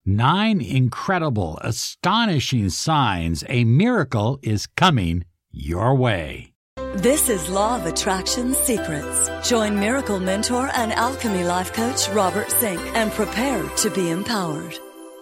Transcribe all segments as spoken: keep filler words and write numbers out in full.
Nine incredible, astonishing signs a miracle is coming your way. This is Law of Attraction Secrets. Join Miracle Mentor and Alchemy Life Coach Robert Zink and prepare to be empowered.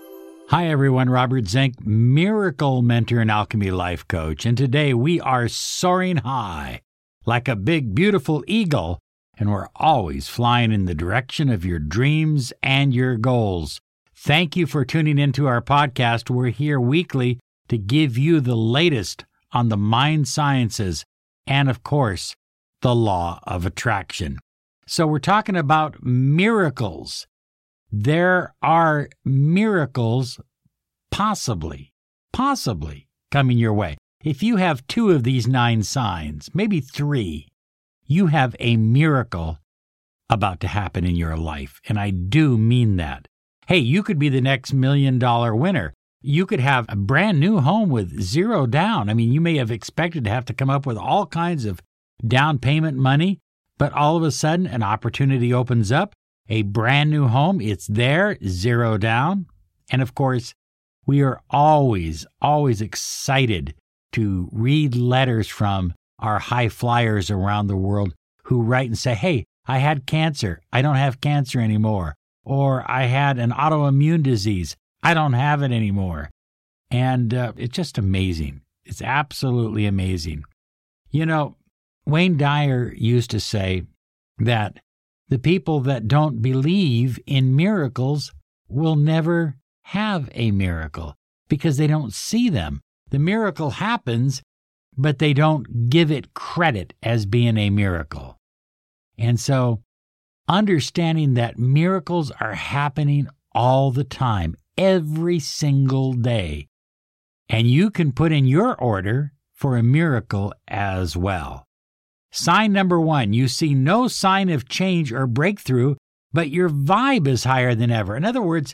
Hi everyone, Robert Zink, Miracle Mentor and Alchemy Life Coach, and today we are soaring high like a big, beautiful eagle, and we're always flying in the direction of your dreams and your goals. Thank you for tuning into our podcast. We're here weekly to give you the latest on the mind sciences and, of course, the law of attraction. So we're talking about miracles. There are miracles possibly, possibly coming your way. If you have two of these nine signs, maybe three, you have a miracle about to happen in your life. And I do mean that. Hey, you could be the next million dollar winner. You could have a brand new home with zero down. I mean, you may have expected to have to come up with all kinds of down payment money, but all of a sudden an opportunity opens up, a brand new home, it's there, zero down. And of course, we are always, always excited to read letters from our high flyers around the world who write and say, hey, I had cancer. I don't have cancer anymore. Or I had an autoimmune disease. I don't have it anymore. And uh, it's just amazing. It's absolutely amazing. You know, Wayne Dyer used to say that the people that don't believe in miracles will never have a miracle because they don't see them. The miracle happens, but they don't give it credit as being a miracle. And so, understanding that miracles are happening all the time, every single day, and you can put in your order for a miracle as well. Sign number one, you see no sign of change or breakthrough, but your vibe is higher than ever. In other words,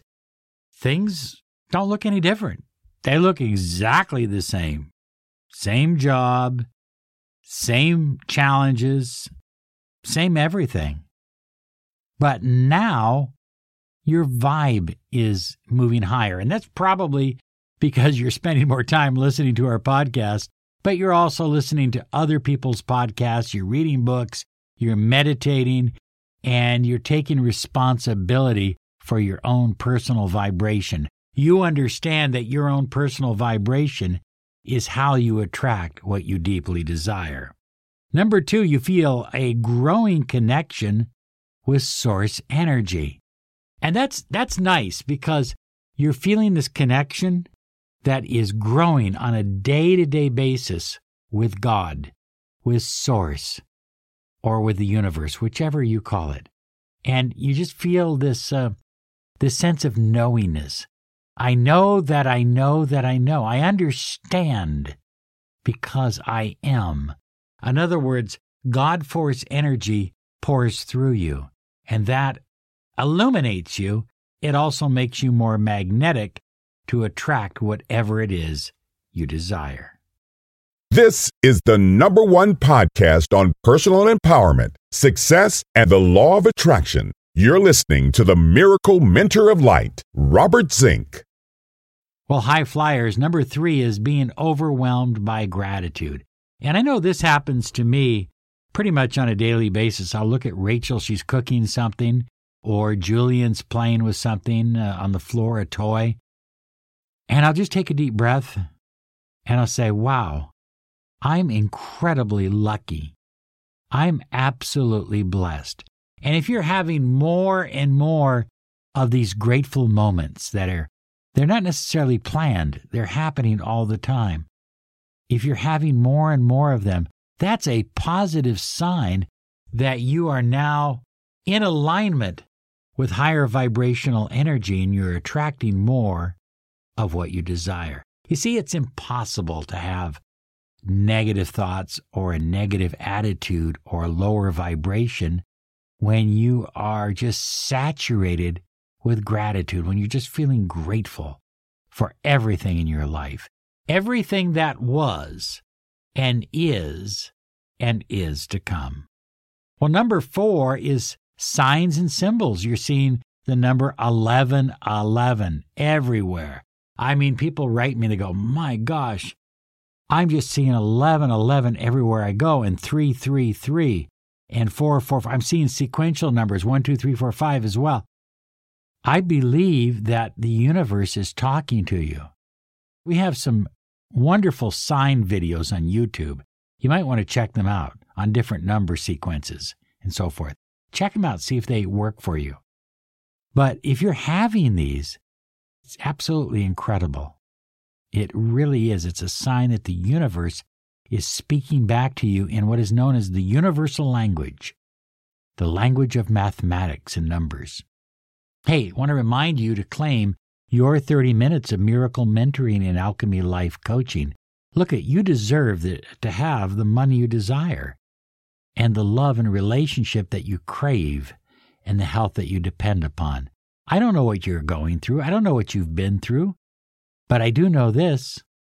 things don't look any different. They look exactly the same. Same job, same challenges, same everything. But now your vibe is moving higher. And that's probably because you're spending more time listening to our podcast, but you're also listening to other people's podcasts, you're reading books, you're meditating, and you're taking responsibility for your own personal vibration. You understand that your own personal vibration is how you attract what you deeply desire. Number two, you feel a growing connection with source energy. And that's that's nice because you're feeling this connection that is growing on a day-to-day basis with God, with source, or with the universe, whichever you call it. And you just feel this uh, this sense of knowingness. I know that I know that I know. I understand because I am. In other words, God force energy pours through you, and that illuminates you. It also makes you more magnetic to attract whatever it is you desire. This is the number one podcast on personal empowerment, success, and the law of attraction. You're listening to the Miracle Mentor of Light, Robert Zink. Well, high flyers, number three is being overwhelmed by gratitude. And I know this happens to me pretty much on a daily basis. I'll look at Rachel, she's cooking something, or Julian's playing with something uh, on the floor, a toy. And I'll just take a deep breath and I'll say, wow, I'm incredibly lucky. I'm absolutely blessed. And if you're having more and more of these grateful moments that are, they're not necessarily planned, they're happening all the time. If you're having more and more of them, that's a positive sign that you are now in alignment with higher vibrational energy and you're attracting more of what you desire. You see, it's impossible to have negative thoughts or a negative attitude or lower vibration when you are just saturated with gratitude, when you're just feeling grateful for everything in your life, everything that was and is and is to come. Well, number four is signs and symbols. You're seeing the number eleven eleven everywhere. I mean, people write me, they go, my gosh, I'm just seeing eleven eleven everywhere I go, and three three three and four four five. I'm seeing sequential numbers, one two three four five as well. I believe that the universe is talking to you. We have some wonderful sign videos on YouTube. You might want to check them out on different number sequences and so forth. Check them out, see if they work for you. But if you're having these, it's absolutely incredible. It really is. It's a sign that the universe is speaking back to you in what is known as the universal language, the language of mathematics and numbers. Hey, I want to remind you to claim your thirty minutes of miracle mentoring and alchemy life coaching. Look, at you deserve the, to have the money you desire and the love and relationship that you crave and the health that you depend upon. I don't know what you're going through. I don't know what you've been through, but I do know this.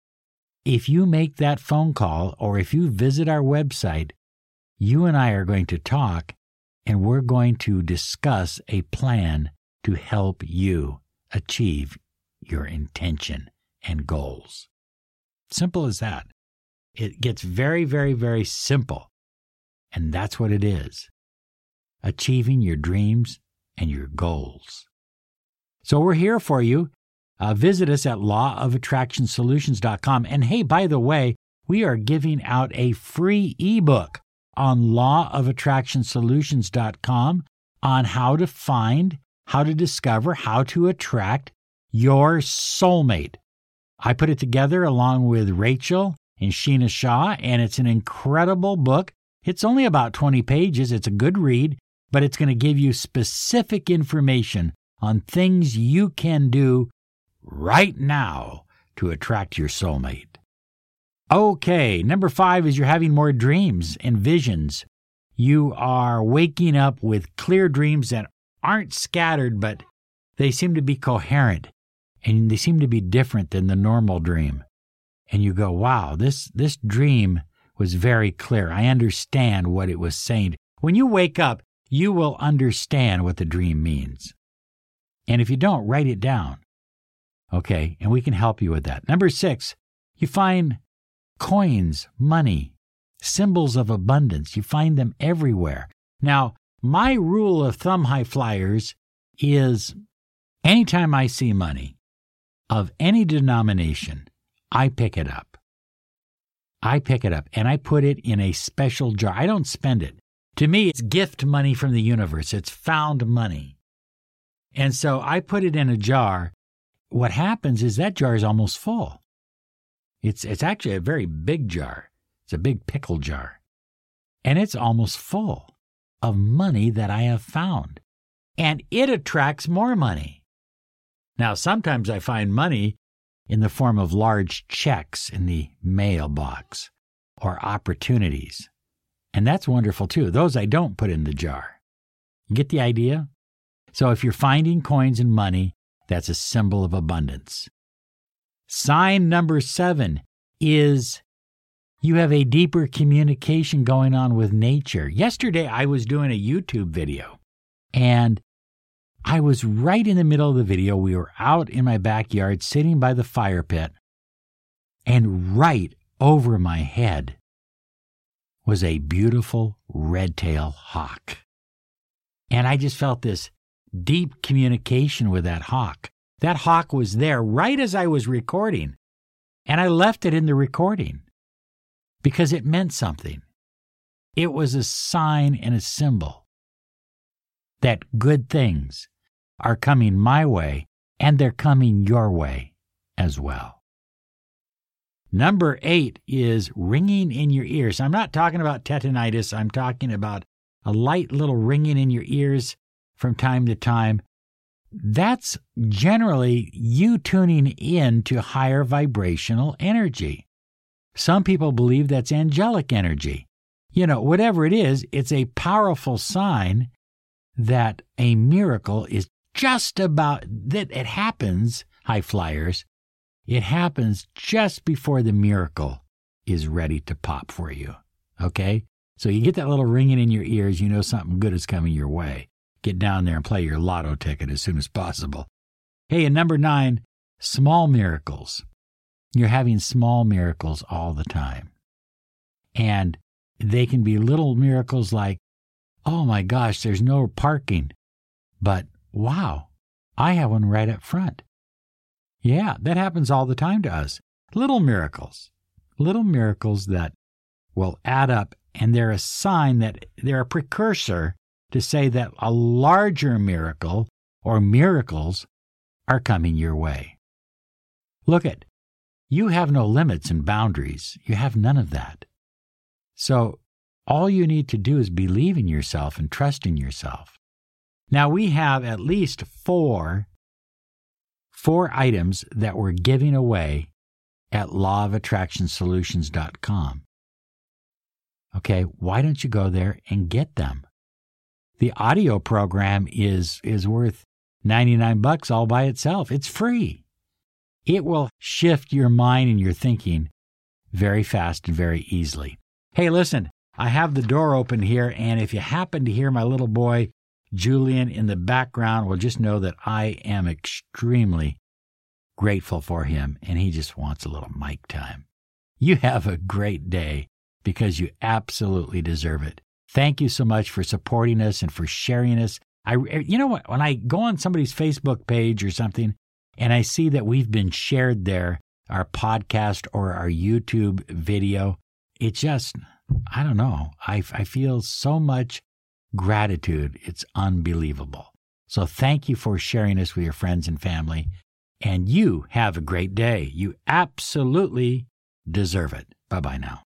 If you make that phone call or if you visit our website, you and I are going to talk and we're going to discuss a plan to help you achieve your intention and goals. Simple as that. It gets very, very, very simple. And that's what it is. Achieving your dreams and your goals. So we're here for you. Uh, visit us at law of attraction solutions dot com. And hey, by the way, we are giving out a free ebook on law of attraction solutions dot com on how to find, how to discover, how to attract your soulmate. I put it together along with Rachel and Sheena Shaw, and it's an incredible book. It's only about twenty pages. It's a good read, but it's going to give you specific information on things you can do right now to attract your soulmate. Okay, number five is you're having more dreams and visions. You are waking up with clear dreams that aren't scattered, but they seem to be coherent, and they seem to be different than the normal dream. And you go, wow, this, this dream was very clear. I understand what it was saying. When you wake up, you will understand what the dream means. And if you don't, write it down. Okay, and we can help you with that. Number six, you find coins, money, symbols of abundance. You find them everywhere. Now, my rule of thumb, high flyers, is anytime I see money of any denomination, I pick it up. I pick it up and I put it in a special jar. I don't spend it. To me, it's gift money from the universe. It's found money. And so I put it in a jar. What happens is that jar is almost full. It's it's actually a very big jar. It's a big pickle jar. And it's almost full of money that I have found. And it attracts more money. Now, sometimes I find money in the form of large checks in the mailbox or opportunities. And that's wonderful too. Those I don't put in the jar. You get the idea? So if you're finding coins and money, that's a symbol of abundance. Sign number seven is you have a deeper communication going on with nature. Yesterday, I was doing a YouTube video, and I was right in the middle of the video. We were out in my backyard, sitting by the fire pit, and right over my head was a beautiful red-tailed hawk. And I just felt this deep communication with that hawk. That hawk was there right as I was recording, and I left it in the recording because it meant something. It was a sign and a symbol that good things are coming my way, and they're coming your way as well. Number eight is ringing in your ears. I'm not talking about tetanitis. I'm talking about a light little ringing in your ears from time to time. That's generally you tuning in to higher vibrational energy. Some people believe that's angelic energy. You know, whatever it is, it's a powerful sign that a miracle is just about, that it happens, high flyers, it happens just before the miracle is ready to pop for you. Okay? So you get that little ringing in your ears, you know something good is coming your way. get down there and play your lotto ticket as soon as possible. Hey, and number nine, small miracles. You're having small miracles all the time. And they can be little miracles like, oh my gosh, there's no parking. But wow, I have one right up front. Yeah, that happens all the time to us. Little miracles. Little miracles that will add up, and they're a sign that they're a precursor to say that a larger miracle or miracles are coming your way. Look at, you have no limits and boundaries. You have none of that. So all you need to do is believe in yourself and trust in yourself. Now, we have at least four, four items that we're giving away at law of attraction solutions dot com. Okay, why don't you go there and get them? The audio program is, is worth ninety-nine bucks all by itself. It's free. It will shift your mind and your thinking very fast and very easily. Hey, listen, I have the door open here, and if you happen to hear my little boy, Julian, in the background, well, just know that I am extremely grateful for him, and he just wants a little mic time. You have a great day because you absolutely deserve it. Thank you so much for supporting us and for sharing us. I, you know what? When I go on somebody's Facebook page or something, and I see that we've been shared there, our podcast or our YouTube video, it just, I don't know. I, I feel so much gratitude. It's unbelievable. So thank you for sharing us with your friends and family. And you have a great day. You absolutely deserve it. Bye-bye now.